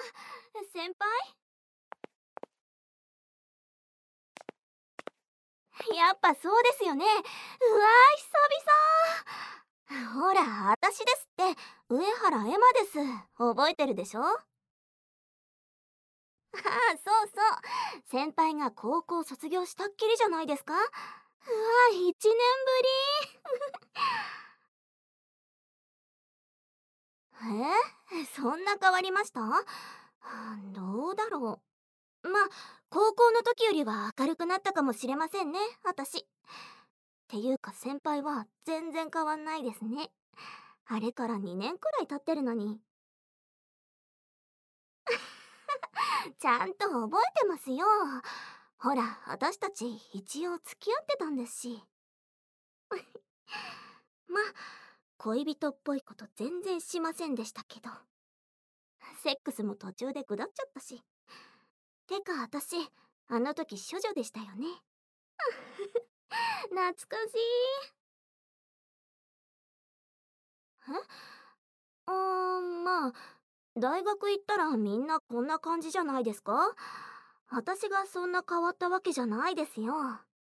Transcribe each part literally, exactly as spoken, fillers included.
先輩、やっぱそうですよね。うわー、久々。ほら、私ですって。上原エマです。覚えてるでしょ？ああ、そうそう。先輩が高校卒業したっきりじゃないですか。うわー、一年ぶり。えそんな変わりました？どうだろう。まあ、高校の時よりは明るくなったかもしれませんね、私。っていうか先輩は全然変わんないですね。あれからにねんくらい経ってるのに。ちゃんと覚えてますよ。ほら、私たち一応付き合ってたんですし。まあ、恋人っぽいこと全然しませんでしたけど。セックスも途中で下っちゃったし。てか私、あの時処女でしたよね。懐かしい。えうーん、まあ、大学行ったらみんなこんな感じじゃないですか？私がそんな変わったわけじゃないですよ。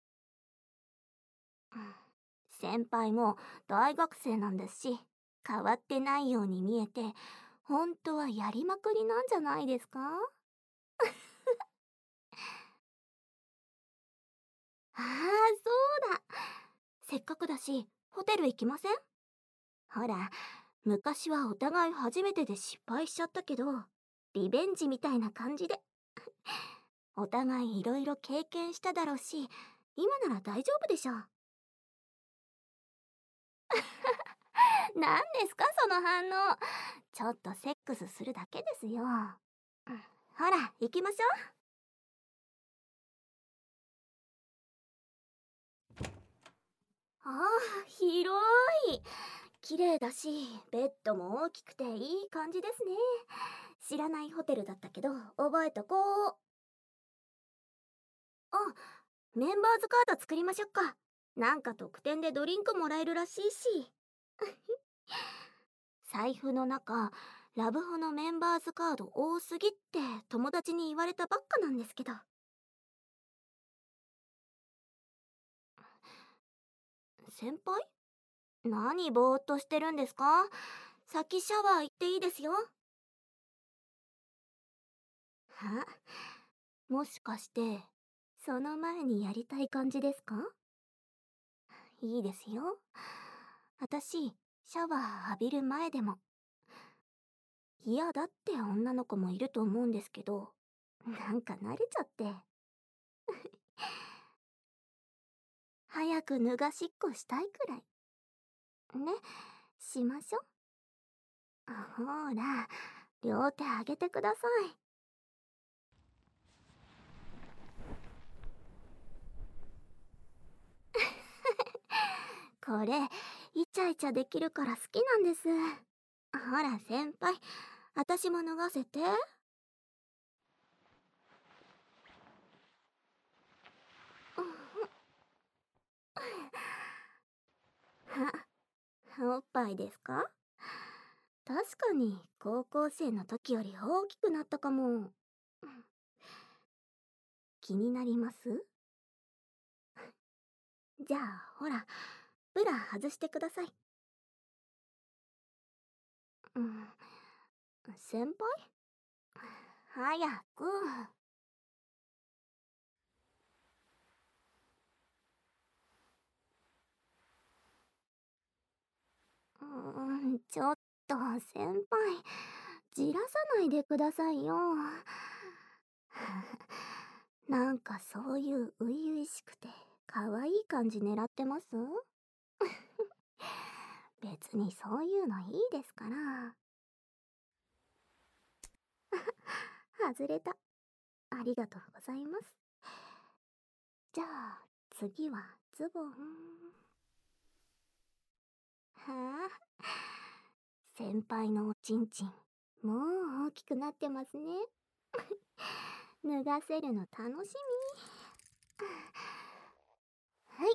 先輩も大学生なんですし、変わってないように見えて、本当はやりまくりなんじゃないですか？ああ、そうだ。せっかくだし、ホテル行きません？ほら、昔はお互い初めてで失敗しちゃったけど、リベンジみたいな感じで。お互いいろいろ経験しただろうし、今なら大丈夫でしょ。何ですかその反応。ちょっとセックスするだけですよ。うん、ほら行きましょう。ああ、広い。綺麗だし、ベッドも大きくていい感じですね。知らないホテルだったけど覚えとこう。あ、メンバーズカード作りましょうか。なんか特典でドリンクもらえるらしいし。財布の中、ラブホのメンバーズカード多すぎって友達に言われたばっかなんですけど。先輩、何ぼーっとしてるんですか？先シャワー行っていいですよ。は、もしかしてその前にやりたい感じですか？いいですよ。私シャワー浴びる前でも嫌だって女の子もいると思うんですけど、なんか慣れちゃって。早く脱がしっこしたいくらいね。しましょ。ほら、両手上げてください。これイチャイチャできるから好きなんです。ほら先輩、私も脱がせて。おっぱいですか？確かに高校生の時より大きくなったかも。気になります？じゃあほら、ブラ外してください。うん、先輩、早く。うーん、ちょっと先輩、じらさないでくださいよ。なんかそういう初々しくて可愛い感じ狙ってます？別にそういうのいいですから。外れた。ありがとうございます。じゃあ次はズボン。はあ、先輩のおちんちんもう大きくなってますね。脱がせるの楽しみ。はい。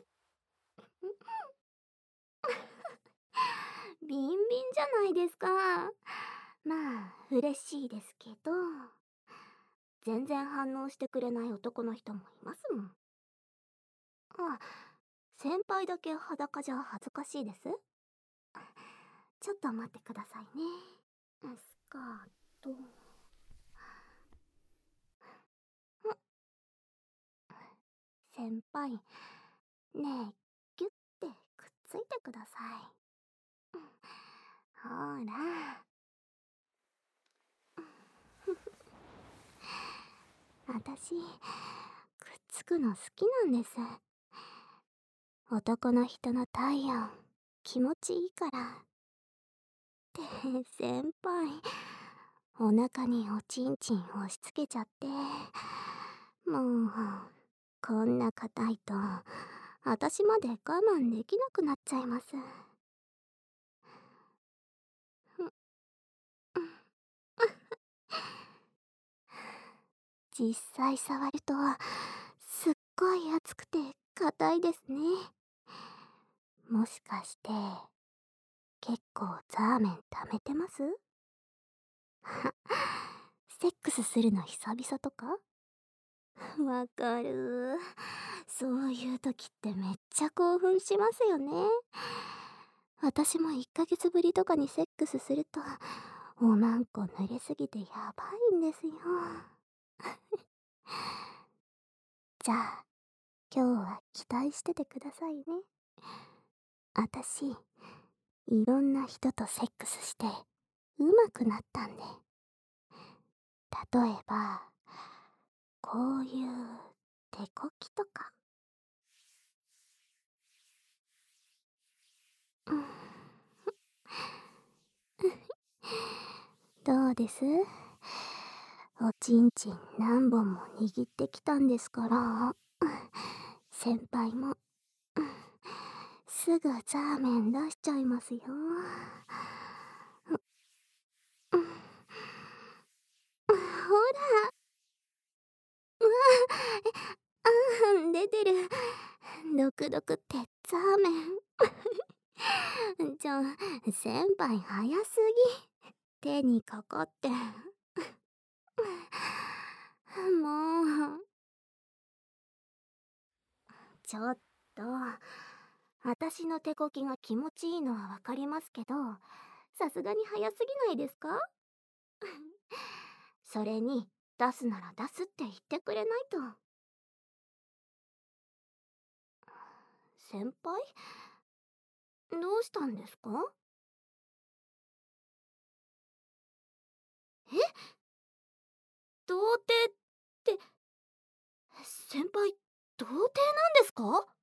ビンビンじゃないですか。 まあ嬉しいですけど、全然反応してくれない男の人もいますもん。あ、先輩だけ裸じゃ恥ずかしいです。ちょっと待ってくださいね。スカート。ん、先輩、ねえ、ギュッてくっついてください。ほら。私、くっつくの好きなんです。男の人の体温、気持ちいいから。って先輩、お腹におちんちん押し付けちゃって、もうこんな硬いと私まで我慢できなくなっちゃいます。実際触るとすっごい熱くて硬いですね。もしかして結構ザーメン溜めてます？セックスするの久々とか？わかる。そういう時ってめっちゃ興奮しますよね。私もいっかげつぶりとかにセックスすると、おまんこ濡れすぎてやばいんですよ。じゃあ、今日は期待しててくださいね。あたし、いろんな人とセックスして上手くなったんで。例えば、こういう手こきとか。うん、どうです？おちんちん何本も握ってきたんですから。先輩もすぐザーメン出しちゃいますよ。ほら、うわあ、あ、出てる。ドクドクってザーメン。ちょ、先輩早すぎ。手にかかって。もう。ちょっと、私の手こきが気持ちいいのはわかりますけど、さすがに早すぎないですか？それに、出すなら出すって言ってくれないと。先輩？どうしたんですか？え？童貞って、先輩、童貞なんですか？